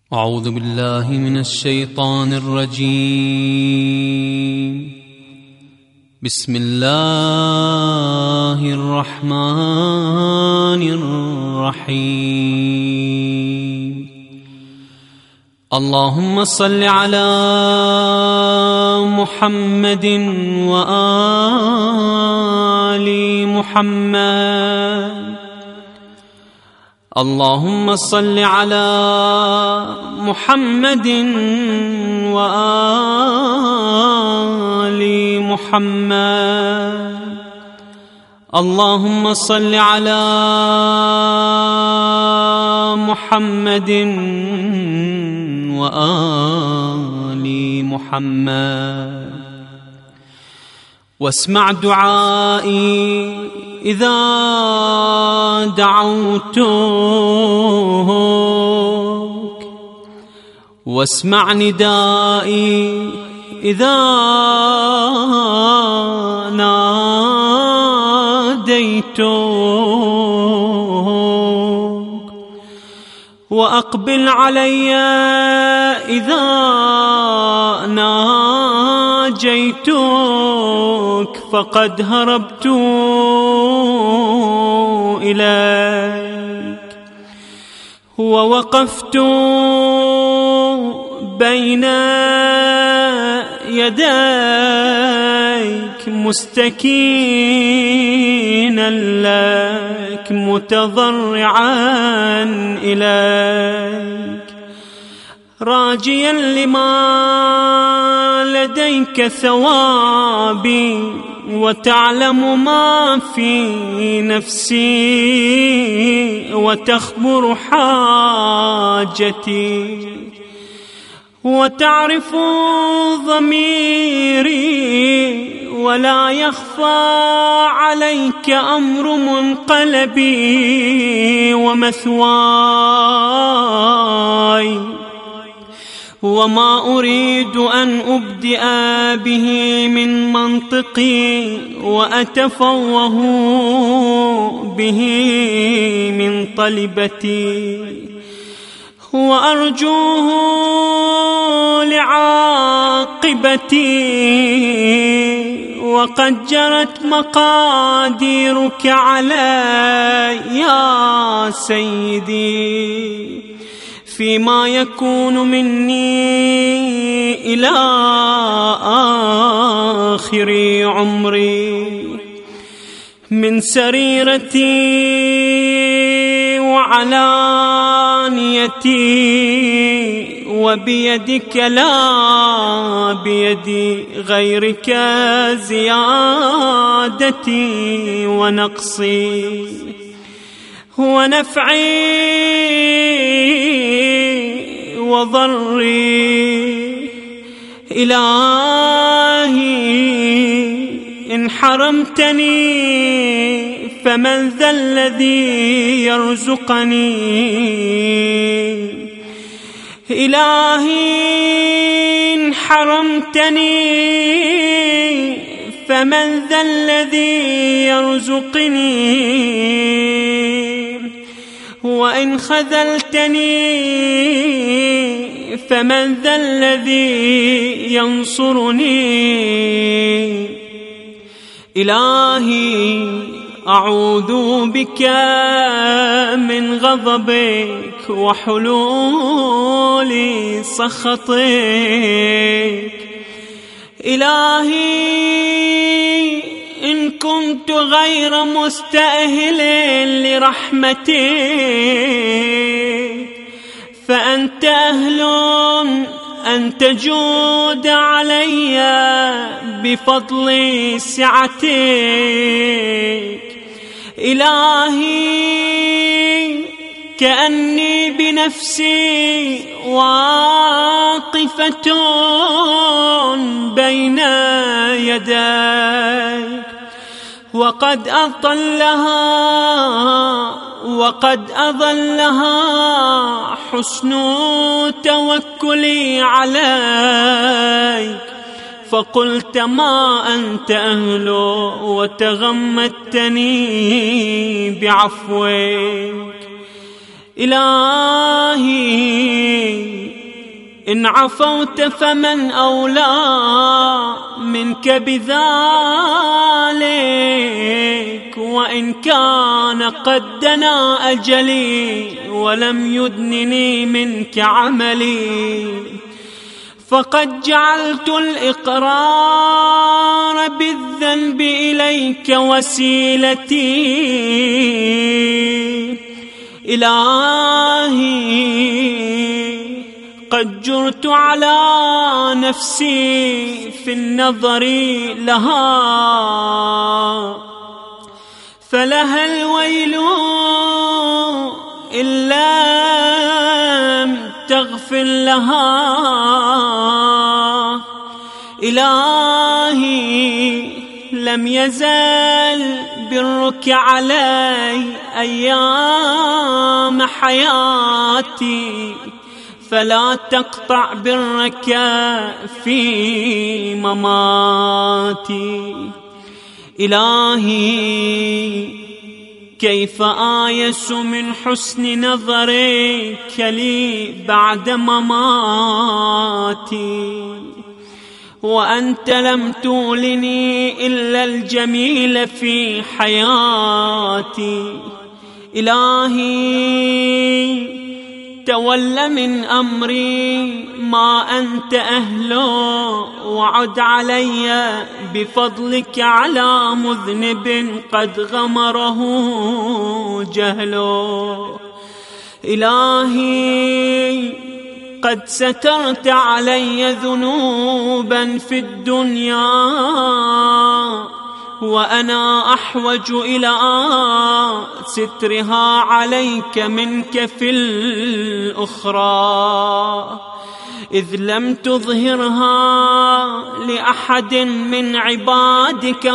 أعوذ بالله من الشيطان الرجيم. بسم الله الرحمن الرحيم. اللهم صل على محمد وآل محمد. اللهم صل على محمد وآل محمد. اللهم صل على محمد وآل محمد. واسمع دعائي إذا دعوتك، واسمع ندائي إذا ناديتك، وأقبل علي إذا ناجيتك، فقد هربت إليك ووقفت بين يديك مستكينا لك متضرعا إليك، راجيا لما لديك ثوابي، وتعلم ما في نفسي وتخبر حاجتي، وتعرف ضميري ولا يخفى عليك أمر منقلبي ومثواي، وما أريد أن أبدئ به من منطقي وأتفوه به من طلبتي، وأرجوه لعاقبتي، وقد جرت مقاديرك علي يا سيدي فيما يكون مني إلى آخر عمري، من سريرتي وعلانيتي، وبيدك لا بيد غيرك زيادتي ونقصي، ونفعي وضري. إلهي إن حرمتني فمن ذا الذي يرزقني؟ إلهي إن حرمتني فمن ذا الذي يرزقني؟ وإن خذلتني فمن ذا الذي ينصرني؟ إلهي أعوذ بك من غضبك وحلول سخطك. إلهي إن كنت غير مستأهل لرحمتك فأنت أهل أن تجود علي بفضل سعتك. إلهي كأني بنفسي واقفة بين يديك، وقد أضلها حسن توكلي عليك، فقلت ما أنت أهل وتغمدتني بعفوك. إلهي إن عفوت فمن أولى منك بذلك، وإن كان قد دنا أجلي ولم يدنني منك عملي، فقد جعلت الإقرار بالذنب إليك وسيلتي. إلهي قد جرت على نفسي في النظر لها، فلها الويل إن لم تغفر لها. إلهي لم يزل برك علي أيام حياتي، فلا تقطع برك في مماتي. إلهي كيف آيس من حسن نظرك لي بعد مماتي، وأنت لم تولني إلا الجميل في حياتي. إلهي تول من أمري ما أنت أهله، وعد علي بفضلك على مذنب قد غمره جهله. إلهي قد سترت علي ذنوبا في الدنيا، وأنا أحوج إلى سترها عليك منك في الأخرى، إذ لم تظهرها لأحد من عبادك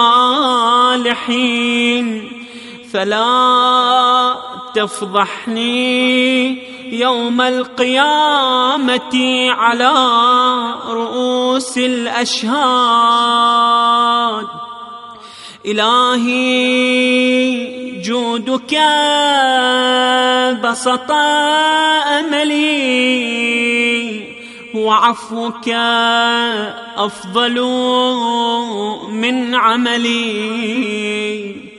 الصالحين، فلا تفضحني يوم القيامة على رؤوس الأشهاد. إلهي جودك بسط أملي، وعفوك أفضل من عملي.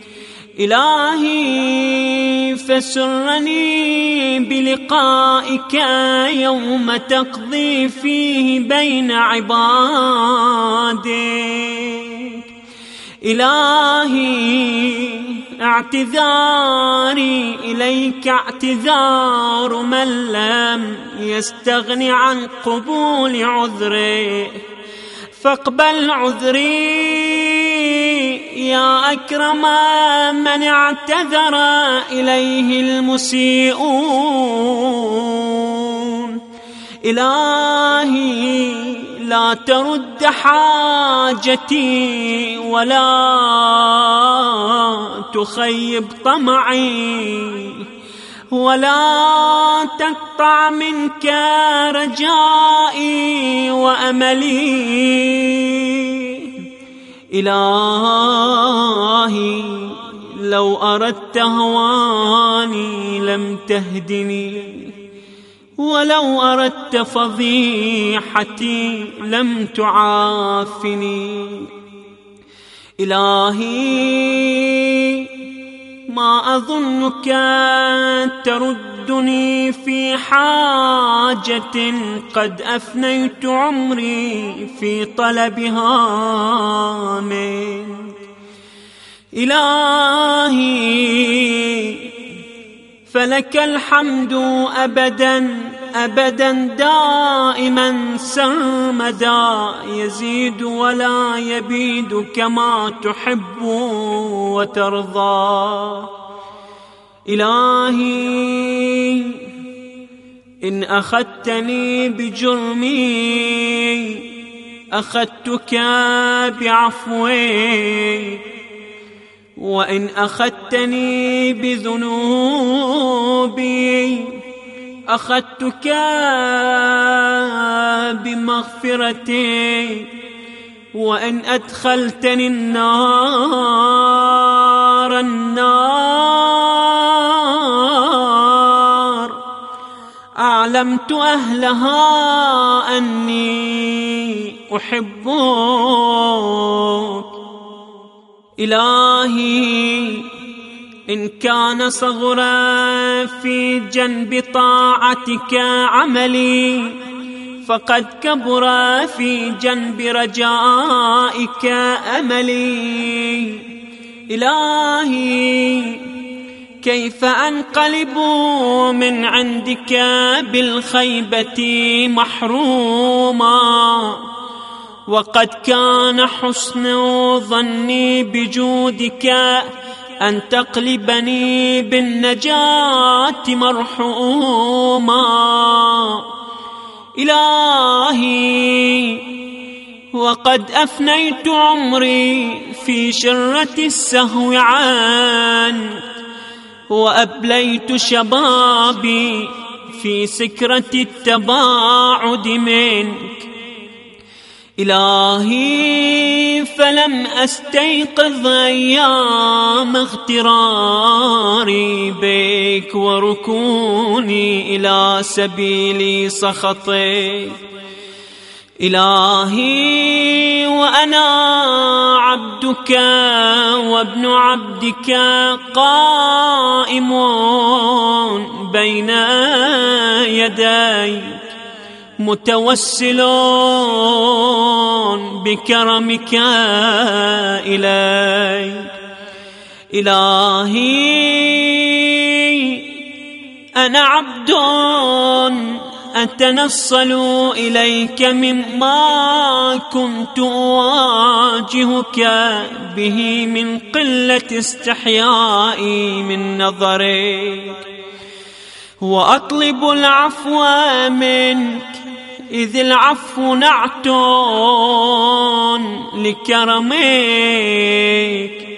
إلهي فسرني بلقائك يوم تقضي فيه بين عبادك. إلهي اعتذاري إليك اعتذار من لم يستغن عن قبول عذره، فاقبل عذري يا أكرم من اعتذر إليه المسيئون. إلهي لا ترد حاجتي ولا تخيب طمعي، ولا تقطع منك رجائي وأملي. إلهي لو أردت هواني لم تهدني، ولو أردت فضيحتي لم تعافني. إلهي ما أظنك تردني في حاجة قد أفنيت عمري في طلبها منك. إلهي فلك الحمد أبدا أبدا دائما سرمدا، يزيد ولا يبيد كما تحب وترضى. إلهي إن أخذتني بجرمي أخذتك بعفوك، وإن أخذتني بذنوبي أخذتك بمغفرتك، وإن أدخلتني النار أعلمت أهلها أني أحبك. إلهي إن كان صغرا في جنب طاعتك عملي، فقد كبر في جنب رجائك أملي. إلهي كيف أنقلب من عندك بالخيبة محروما، وقد كان حسن ظني بجودك أن تقلبني بالنجاة مرحوما. إلهي وقد أفنيت عمري في شرة السهو عنك، وأبليت شبابي في سكرة التباعد منك. إلهي فلم أستيقظ أيام اغتراري بك وركوني إلى سبيل سخطك. إلهي وأنا عبدك وابن عبدك قائم بين يديك متوسل بكرمك إليك. إلهي أنا عبد أتنصل إليك مما كنت أواجهك به من قلة استحيائي من نظرك، وأطلب العفو منك إذ العفو نعت لكرمك.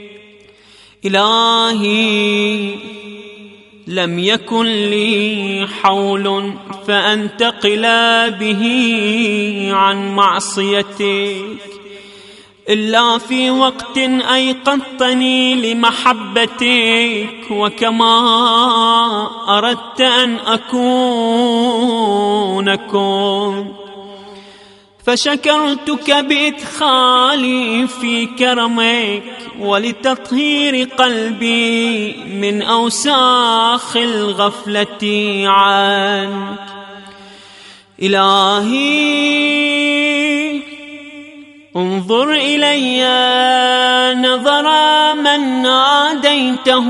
إلهي لم يكن لي حول فأنتقل به عن معصيتك إلا في وقت أيقظتني لمحبتك، وكما أردت أن أكون كنت، فشكرتك بإدخالي في كرمك ولتطهير قلبي من أوساخ الغفلة عنك. إلهي انظر إلي نظر من ناديته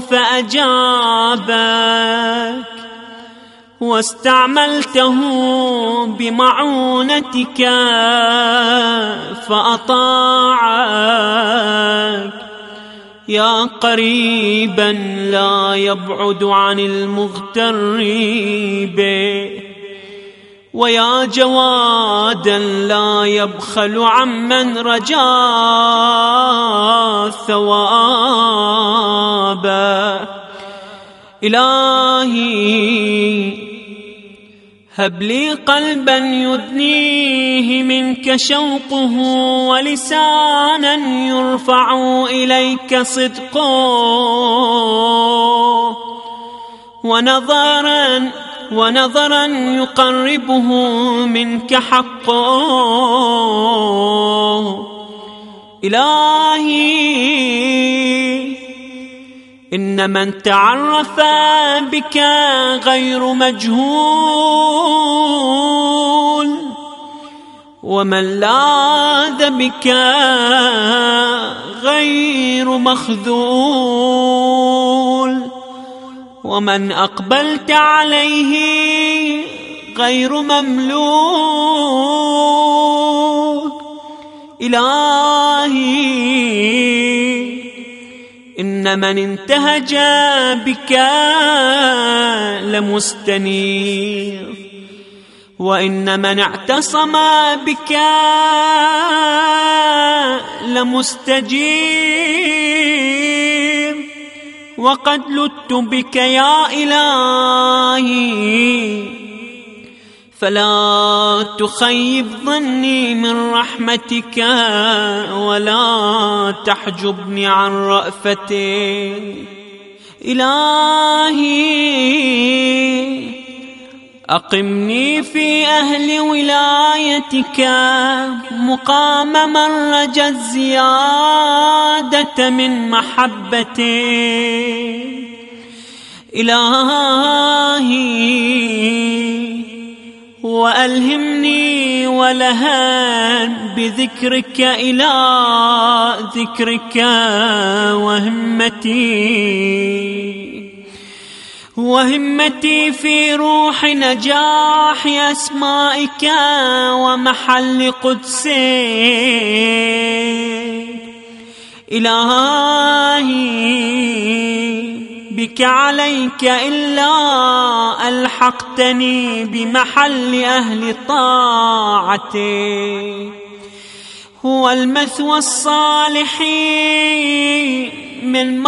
فأجابك، واستعملته بمعونتك فأطاعك. يا قريبا لا يبعد عن المغتر به، ويا جوادا لا يبخل عمن رجا ثوابه. إلهي هب لي قلبا يدنيه منك شوقه، ولسانا يرفع إليك صدقه، ونظرا يقربه منك حقه. إلهي إن من تعرف بك غير مجهول، ومن لاذ بك غير مخذول، ومن أقبلت عليه غير مملوك. إلهي إن من انتهج بك لمستنير، وإن من اعتصم بك لمستجير، وقد لدت بك يا إلهي، فلا تخيب ظني من رحمتك ولا تحجبني عن رأفتك. إلهي أقمني في أهل ولايتك مقام من رجا الزيادة من محبتك إلهي، وألهمني ولهان بذكرك إلى ذكرك، وهمتي في روح نجاح أسمائك ومحل قدسك إلهي، بك عليك إلا ألحقتني بمحل أهل طاعتك، هو المثوى الصالحين من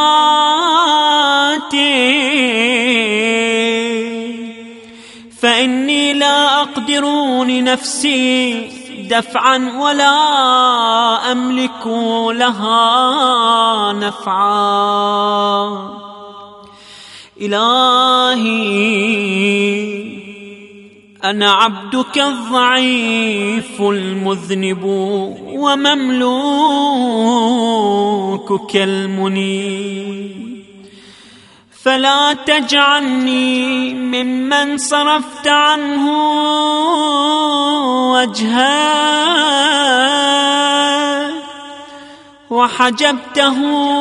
مرضاتك، فإني لا أقدر لنفسي دفعا ولا أملك لها نفعا. إلهي، أنا عبدك الضعيف المذنب ومملوكك المنيب، فلا تجعلني ممن صرفت عنه وجهك وحجبه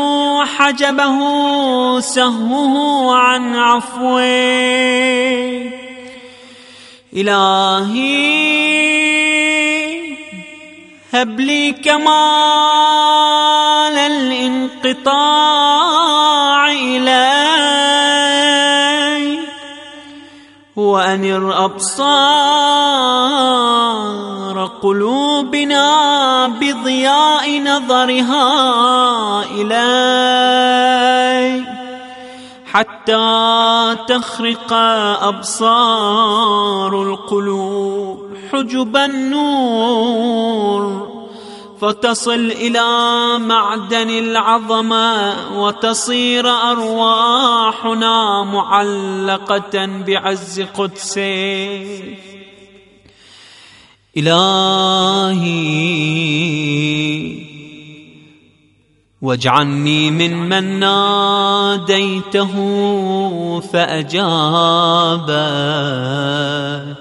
سهوه عن عفوك. إلهي، هب لي كمال الانقطاع إليك، وأنر أبصار قلوبنا بضياء نظرها إليك، حتى تخرق أبصار القلوب حجب النور، فتصل إلى معدن العظمة، وتصير أرواحنا معلقة بعز قدسك. إلهي، واجعلني ممن ناديته فأجابك،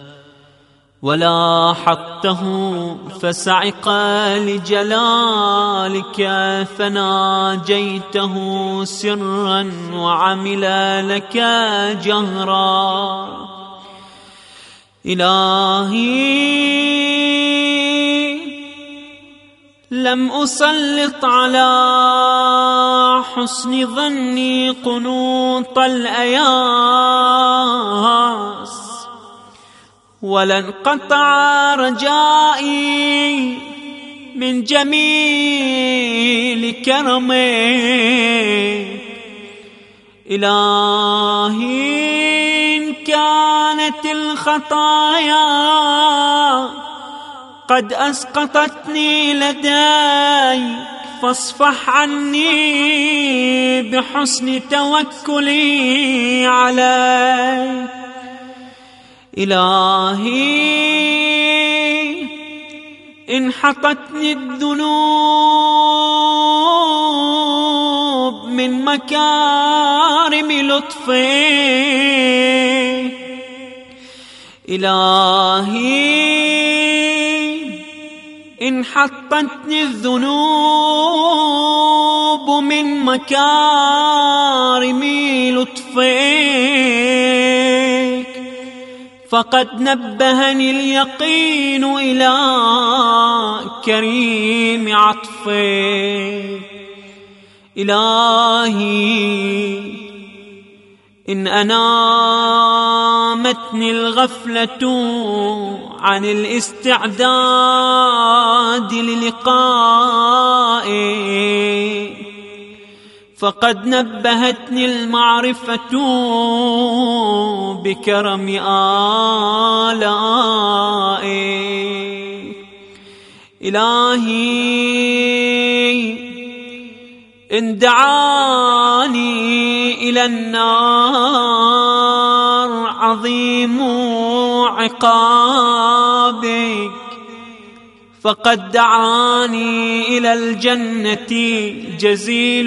ولاحقته فسعق لجلالك فناجيته سرا وعمل لك جهرا. إلهي، لم أسلط على حسن ظني قنوط الأياس، ولن قطع رجائي من جميل كرمك. إلهي، إن كانت الخطايا قد أسقطتني لديك فاصفح عني بحسن توكلي عليك. إلهي، إن حطتني الذنوب من مكارم لطفك، إلهي، إن حطتني الذنوب من مكارم لطفك، فقد نبهني اليقين إلى كريم عطفك. إلهي، إن أنامتني الغفلة عن الاستعداد للقائك، فقد نبهتني المعرفة بكرم آلائك. إلهي، إن دعاني إلى النار عظيم عقابك، فقد دعاني إلى الجنة جزيل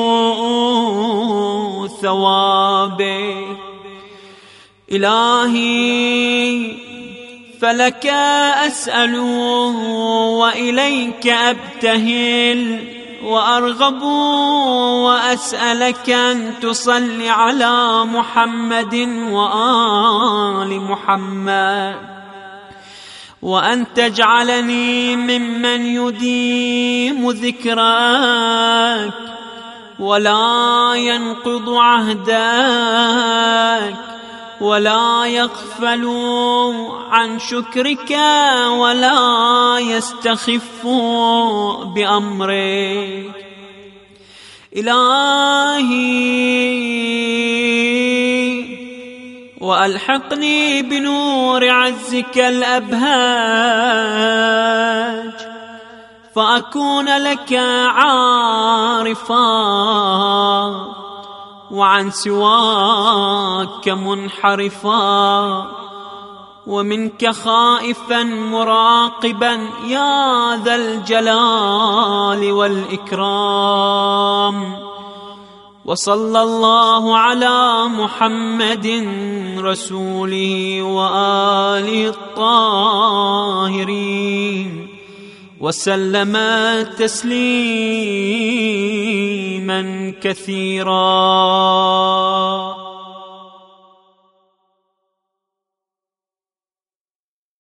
ثوابك. إلهي فلك أسأل وإليك أبتهل وأرغب، وأسألك أن تصلي على محمد وآل محمد، وأن تجعلني ممن يديم ذكرك ولا ينقض عهدك، ولا يغفل عن شكرك، ولا يستخف بأمرك. إلهي وألحقني بنور عزك الأبهاج، فأكون لك عارفا وعن سواك منحرفا، ومنك خائفا مراقبا يا ذا الجلال والإكرام. وصلى الله على محمد رسوله وآله الطاهرين، وسلم تسليما كثيرا.